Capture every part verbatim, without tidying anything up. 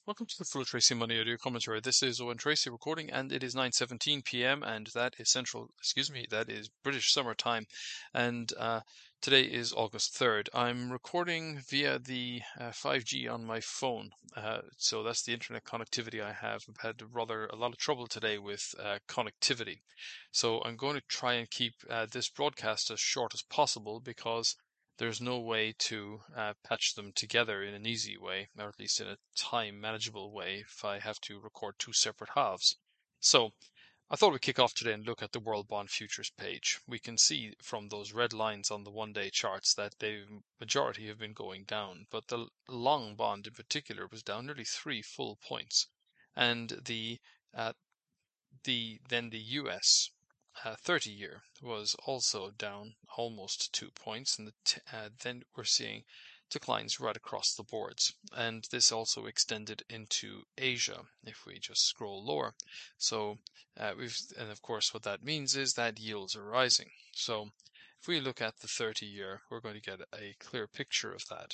Welcome to the Full Tracy Money Audio Commentary. This is Owen Tracy recording, and it is nine seventeen p m and that is Central, excuse me, that is British Summer Time, and uh, today is August third. I'm recording via the uh, five G on my phone, uh, so that's the internet connectivity I have. I've had rather a lot of trouble today with uh, connectivity, so I'm going to try and keep uh, this broadcast as short as possible because there's no way to uh, patch them together in an easy way, or at least in a time manageable way if I have to record two separate halves. So I thought we'd kick off today and look at the World Bond Futures page. We can see from those red lines on the one-day charts that the majority have been going down, but the long bond in particular was down nearly three full points. And the uh, the then the U S uh, thirty year was also down almost two points, and the t uh, then we're seeing declines right across the boards, and this also extended into Asia if we just scroll lower. So uh, we've and of course what that means is that yields are rising. So if we look at the thirty year, we're going to get a clear picture of that.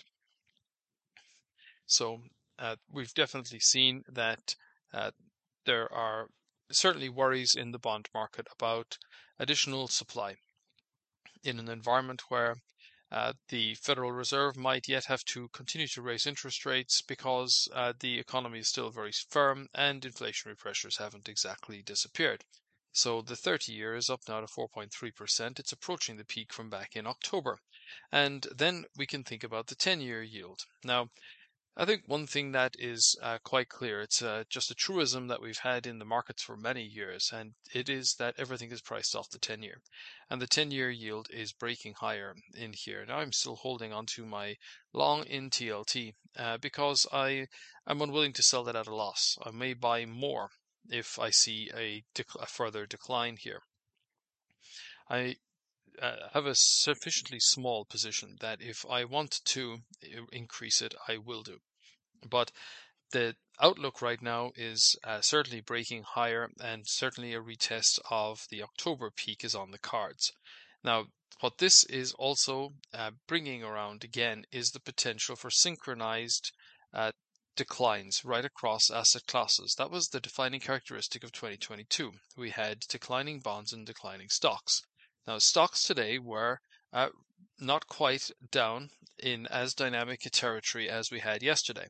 So uh, we've definitely seen that uh, there are certainly worries in the bond market about additional supply in an environment where uh, the Federal Reserve might yet have to continue to raise interest rates because uh, the economy is still very firm and inflationary pressures haven't exactly disappeared. So the thirty year is up now to four point three percent. It's approaching the peak from back in October. And then we can think about the ten year yield. Now, I think one thing that is uh, quite clear, it's uh, just a truism that we've had in the markets for many years, and it is that everything is priced off the ten year. And the ten year yield is breaking higher in here. Now I'm still holding on to my long in T L T uh, because I am unwilling to sell that at a loss. I may buy more if I see a, dec a further decline here. I uh, have a sufficiently small position that if I want to increase it, I will do. But the outlook right now is uh, certainly breaking higher, and certainly a retest of the October peak is on the cards. Now, what this is also uh, bringing around again is the potential for synchronized uh, declines right across asset classes. That was the defining characteristic of twenty twenty-two. We had declining bonds and declining stocks. Now, stocks today were uh, not quite down in as dynamic a territory as we had yesterday.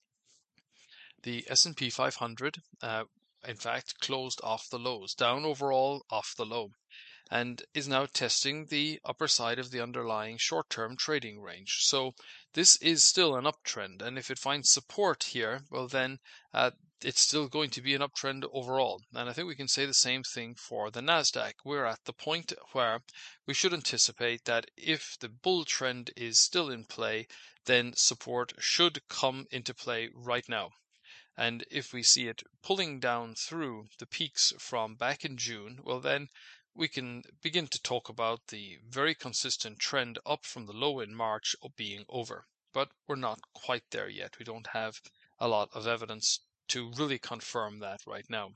The S and P five hundred, uh, in fact, closed off the lows, down overall off the low, and is now testing the upper side of the underlying short-term trading range. So this is still an uptrend, and if it finds support here, well then uh, it's still going to be an uptrend overall. And I think we can say the same thing for the Nasdaq. We're at the point where we should anticipate that if the bull trend is still in play, then support should come into play right now. And if we see it pulling down through the peaks from back in June, well then we can begin to talk about the very consistent trend up from the low in March being over. But we're not quite there yet. We don't have a lot of evidence to really confirm that right now.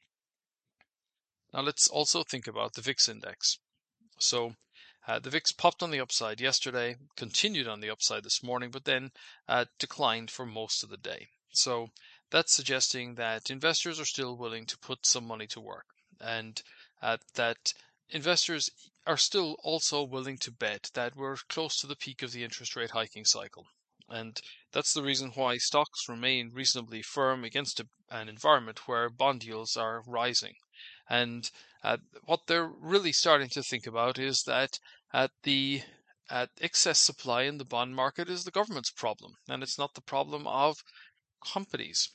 Now let's also think about the V I X index. So uh, the V I X popped on the upside yesterday, continued on the upside this morning, but then uh, declined for most of the day. So that's suggesting that investors are still willing to put some money to work, and uh, that investors are still also willing to bet that we're close to the peak of the interest rate hiking cycle. And that's the reason why stocks remain reasonably firm against a, an environment where bond yields are rising. And uh, what they're really starting to think about is that uh, the uh, excess supply in the bond market is the government's problem, and it's not the problem of companies.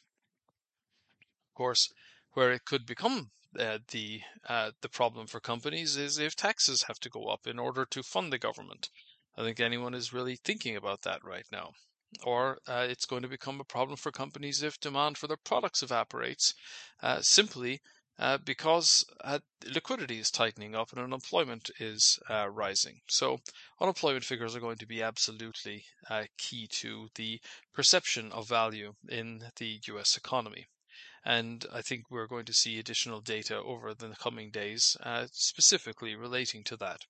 Of course, where it could become uh, the uh, the problem for companies is if taxes have to go up in order to fund the government. I think anyone is really thinking about that right now. Or uh, it's going to become a problem for companies if demand for their products evaporates, uh, simply uh, because uh, liquidity is tightening up and unemployment is uh, rising. So unemployment figures are going to be absolutely uh, key to the perception of value in the U S economy. And I think we're going to see additional data over the coming days, uh, specifically relating to that.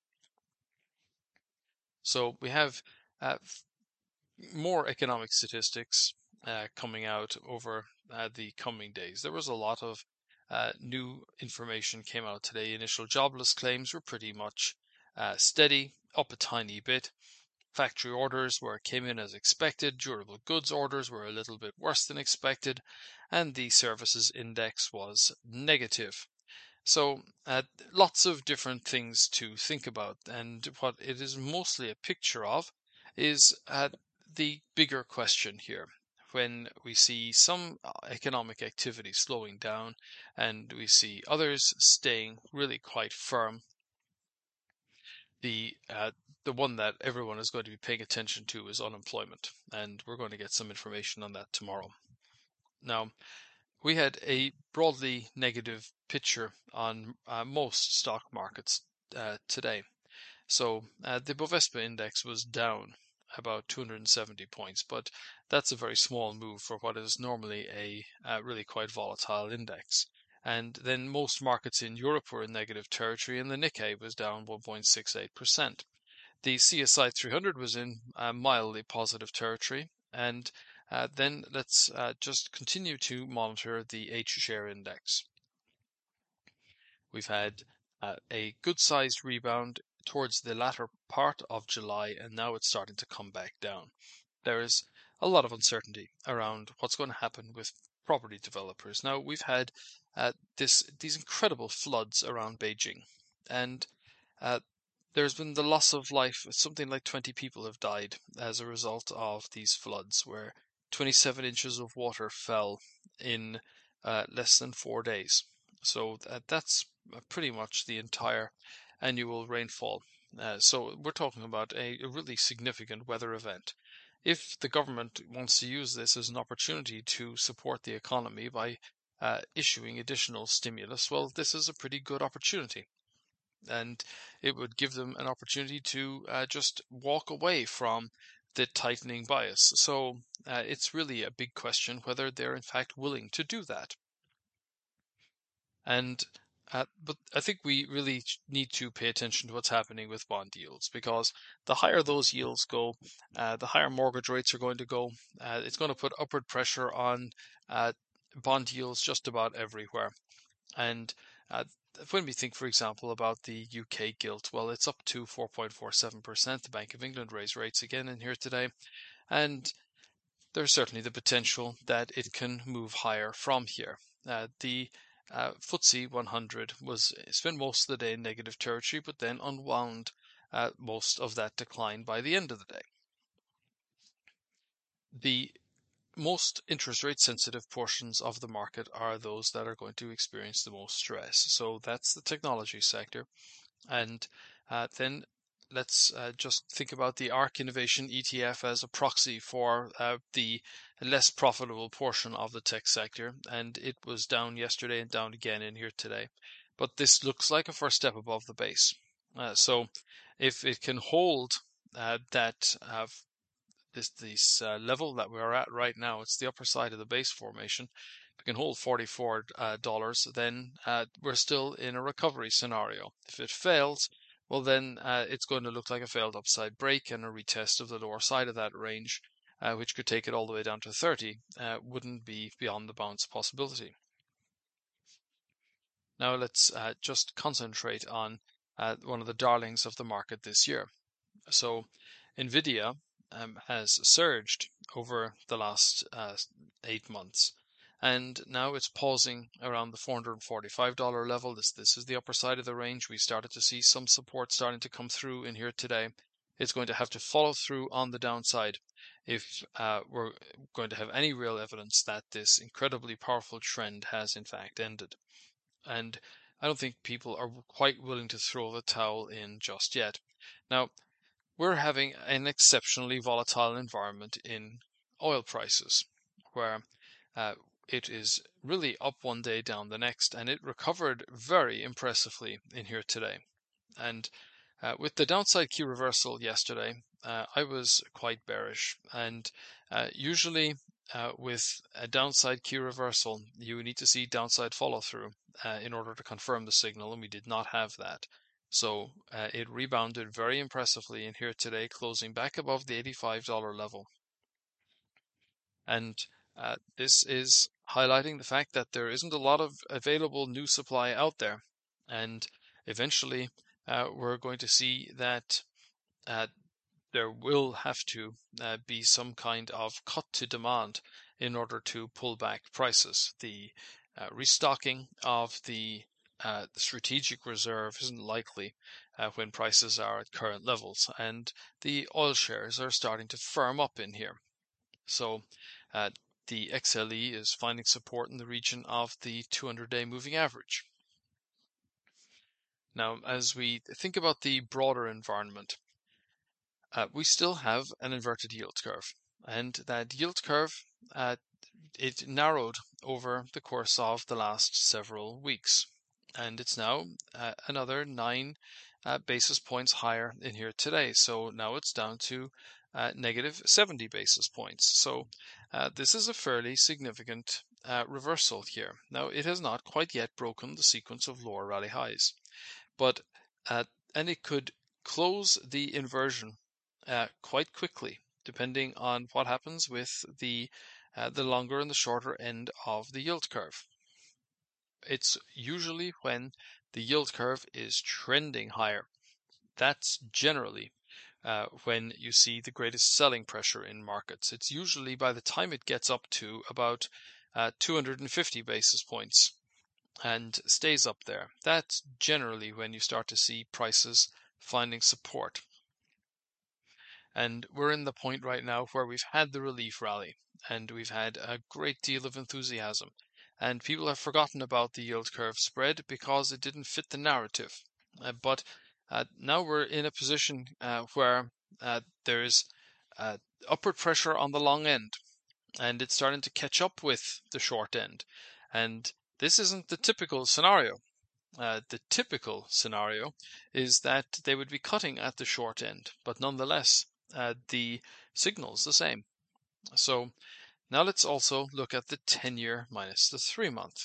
So we have uh, more economic statistics uh, coming out over uh, the coming days. There was a lot of uh, new information came out today. Initial jobless claims were pretty much uh, steady, up a tiny bit. Factory orders were came in as expected. Durable goods orders were a little bit worse than expected, and the services index was negative. So uh, lots of different things to think about, and what it is mostly a picture of is uh, the bigger question here. When we see some economic activity slowing down and we see others staying really quite firm, the uh, the one that everyone is going to be paying attention to is unemployment, and we're going to get some information on that tomorrow. Now, we had a broadly negative picture on uh, most stock markets uh, today. So uh, the Bovespa index was down about two hundred seventy points, but that's a very small move for what is normally a uh, really quite volatile index. And then most markets in Europe were in negative territory, and the Nikkei was down one point six eight percent. The C S I three hundred was in uh, mildly positive territory, and uh, then let's uh, just continue to monitor the H-share index. We've had uh, a good-sized rebound towards the latter part of July, and now it's starting to come back down. There is a lot of uncertainty around what's going to happen with property developers. Now, we've had uh, this these incredible floods around Beijing, and uh, there's been the loss of life. Something like twenty people have died as a result of these floods, where twenty-seven inches of water fell in uh, less than four days. So that, that's pretty much the entire annual rainfall. Uh, so we're talking about a, a really significant weather event. If the government wants to use this as an opportunity to support the economy by uh, issuing additional stimulus, well, this is a pretty good opportunity. And it would give them an opportunity to uh, just walk away from the tightening bias. So uh, it's really a big question whether they're in fact willing to do that. And uh, but I think we really need to pay attention to what's happening with bond yields, because the higher those yields go, uh, the higher mortgage rates are going to go. Uh, it's going to put upward pressure on uh, bond yields just about everywhere. And uh, when we think, for example, about the U K gilt, well, it's up to four point four seven percent. The Bank of England raised rates again in here today, and there's certainly the potential that it can move higher from here. Uh, the uh, F T S E one hundred was spent most of the day in negative territory, but then unwound uh, most of that decline by the end of the day. The most interest rate sensitive portions of the market are those that are going to experience the most stress. So that's the technology sector. And uh, then let's uh, just think about the ARK Innovation E T F as a proxy for uh, the less profitable portion of the tech sector. And it was down yesterday and down again in here today. But this looks like a first step above the base. Uh, so if it can hold uh, that uh, this this uh, level that we're at right now, it's the upper side of the base formation. If we can hold forty-four dollars, uh, then uh, we're still in a recovery scenario. If it fails, well then uh, it's going to look like a failed upside break, and a retest of the lower side of that range, uh, which could take it all the way down to thirty, uh, wouldn't be beyond the bounds possibility. Now let's uh, just concentrate on uh, one of the darlings of the market this year. So Nvidia um, has surged over the last uh, eight months, and now it's pausing around the four hundred forty-five dollars level. This this is the upper side of the range. We started to see some support starting to come through in here today. It's going to have to follow through on the downside if uh, we're going to have any real evidence that this incredibly powerful trend has in fact ended. And I don't think people are quite willing to throw the towel in just yet. Now, we're having an exceptionally volatile environment in oil prices, where uh, it is really up one day, down the next, and it recovered very impressively in here today. And uh, with the downside key reversal yesterday, uh, I was quite bearish. And uh, usually uh, with a downside key reversal, you need to see downside follow through uh, in order to confirm the signal, and we did not have that. So uh, it rebounded very impressively in here today, closing back above the eighty-five dollars level. And uh, this is highlighting the fact that there isn't a lot of available new supply out there. And eventually, uh, we're going to see that uh, there will have to uh, be some kind of cut to demand in order to pull back prices. The uh, restocking of the uh, strategic reserve isn't likely uh, when prices are at current levels, and the oil shares are starting to firm up in here. So uh, the X L E is finding support in the region of the two hundred day moving average. Now, as we think about the broader environment, uh, we still have an inverted yield curve, and that yield curve uh, it narrowed over the course of the last several weeks, and it's now uh, another nine uh, basis points higher in here today. So now it's down to uh, negative seventy basis points. So uh, this is a fairly significant uh, reversal here. Now it has not quite yet broken the sequence of lower rally highs, but uh, and it could close the inversion uh, quite quickly, depending on what happens with the uh, the longer and the shorter end of the yield curve. It's usually when the yield curve is trending higher. That's generally uh, when you see the greatest selling pressure in markets. It's usually by the time it gets up to about uh, two hundred fifty basis points and stays up there. That's generally when you start to see prices finding support. And we're in the point right now where we've had the relief rally and we've had a great deal of enthusiasm. And people have forgotten about the yield curve spread because it didn't fit the narrative. Uh, but uh, now we're in a position uh, where uh, there's uh, upward pressure on the long end, and it's starting to catch up with the short end. And this isn't the typical scenario. Uh, the typical scenario is that they would be cutting at the short end, but nonetheless, uh, the signal's the same. So now let's also look at the ten year minus the three month.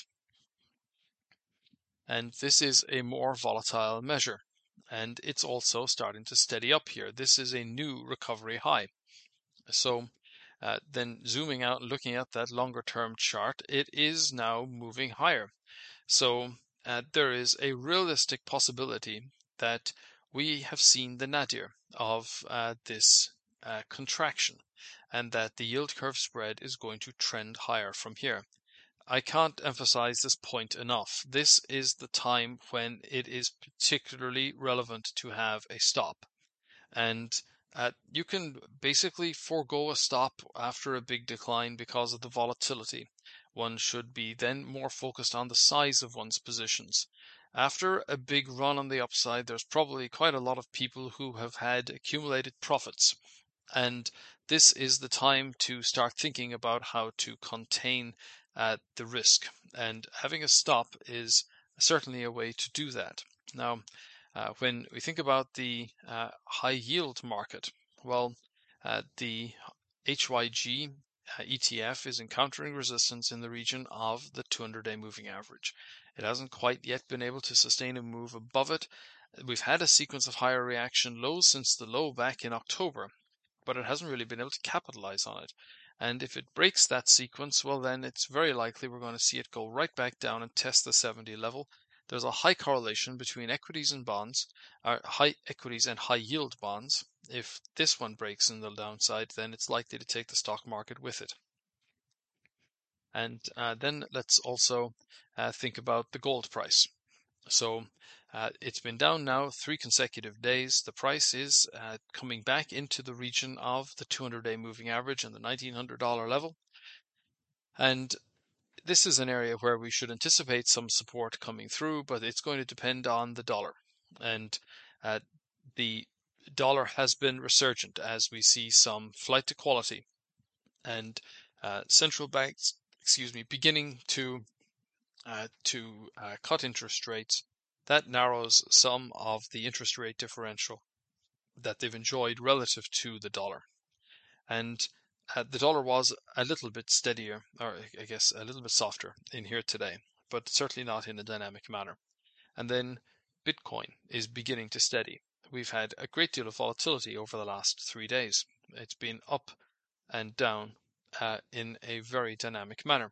And this is a more volatile measure. And it's also starting to steady up here. This is a new recovery high. So uh, then zooming out and looking at that longer term chart, it is now moving higher. So uh, there is a realistic possibility that we have seen the nadir of uh, this uh, contraction and that the yield curve spread is going to trend higher from here. I can't emphasize this point enough. This is the time when it is particularly relevant to have a stop. And uh, you can basically forego a stop after a big decline because of the volatility. One should be then more focused on the size of one's positions. After a big run on the upside, there's probably quite a lot of people who have had accumulated profits. And this is the time to start thinking about how to contain uh, the risk. And having a stop is certainly a way to do that. Now, uh, when we think about the uh, high yield market, well, uh, the H Y G uh, E T F is encountering resistance in the region of the two hundred day moving average. It hasn't quite yet been able to sustain a move above it. We've had a sequence of higher reaction lows since the low back in October, but it hasn't really been able to capitalize on it. And if it breaks that sequence, well, then it's very likely we're going to see it go right back down and test the seventy level. There's a high correlation between equities and bonds, or high equities and high yield bonds. If this one breaks in the downside, then it's likely to take the stock market with it. And uh, then let's also uh, think about the gold price. So uh, it's been down now three consecutive days. The price is uh, coming back into the region of the two hundred day moving average and the nineteen hundred dollar level. And this is an area where we should anticipate some support coming through, but it's going to depend on the dollar. And uh, the dollar has been resurgent as we see some flight to quality and uh, central banks, excuse me, beginning to uh, to uh, cut interest rates. That narrows some of the interest rate differential that they've enjoyed relative to the dollar. And uh, the dollar was a little bit steadier, or I guess a little bit softer in here today, but certainly not in a dynamic manner. And then Bitcoin is beginning to steady. We've had a great deal of volatility over the last three days. It's been up and down uh, in a very dynamic manner.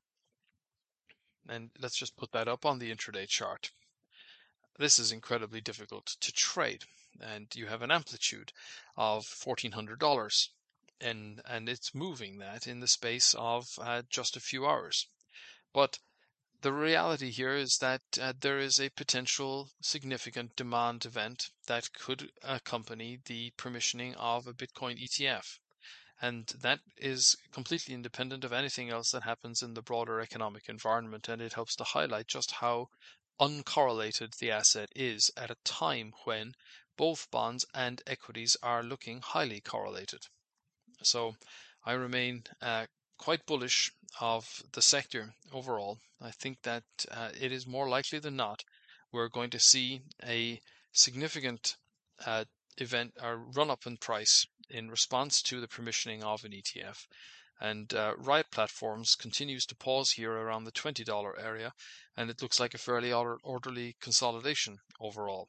And let's just put that up on the intraday chart. This is incredibly difficult to trade, and you have an amplitude of fourteen hundred dollars, and and it's moving that in the space of uh, just a few hours. But the reality here is that uh, there is a potential significant demand event that could accompany the permissioning of a Bitcoin E T F. And that is completely independent of anything else that happens in the broader economic environment. And it helps to highlight just how uncorrelated the asset is at a time when both bonds and equities are looking highly correlated. So I remain uh, quite bullish of the sector overall. I think that uh, it is more likely than not we're going to see a significant uh, event or run up in price in response to the permissioning of an E T F. And uh, Riot Platforms continues to pause here around the twenty dollar area, and it looks like a fairly orderly consolidation overall.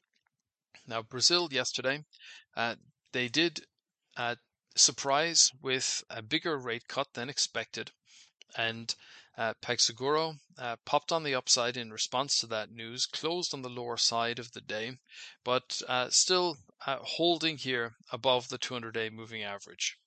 Now, Brazil yesterday, uh, they did uh, surprise with a bigger rate cut than expected, and uh, PagSeguro uh, popped on the upside in response to that news, closed on the lower side of the day, but uh, still uh, holding here above the two hundred day moving average.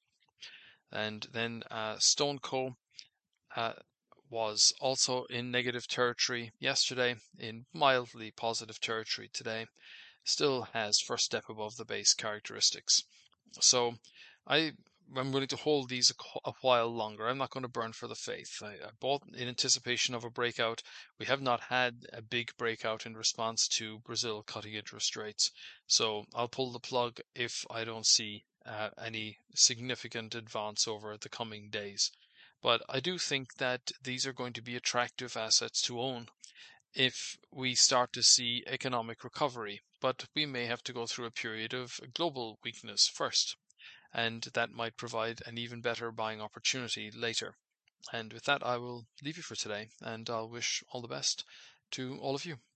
And then uh, StoneCo uh, was also in negative territory yesterday, in mildly positive territory today, still has first step above the base characteristics. So I I'm willing to hold these a, a while longer. I'm not going to burn for the faith. I, I bought in anticipation of a breakout. We have not had a big breakout in response to Brazil cutting interest rates. So I'll pull the plug if I don't see uh, any significant advance over the coming days. But I do think that these are going to be attractive assets to own if we start to see economic recovery. But we may have to go through a period of global weakness first, and that might provide an even better buying opportunity later. And with that, I will leave you for today, and I'll wish all the best to all of you.